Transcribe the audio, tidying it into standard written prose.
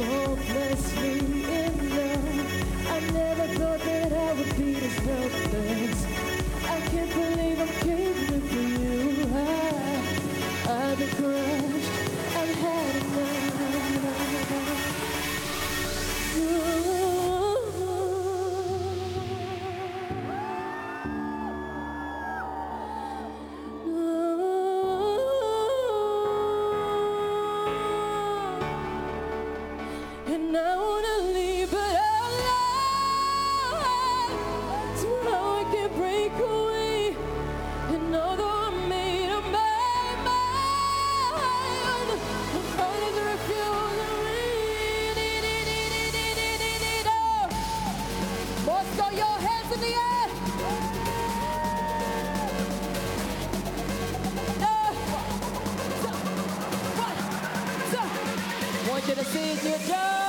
hopelessly in love. I never thought that I would be this helpless. I can't believe I'm caving for you. I've been crushed. I've had enough. And I wanna leave, but I'm alive. Somehow I can't break away. And although I made up my mind, I'm fighting to refuse to read. Boys, throw your hands in the air. Want you to see it, you jump.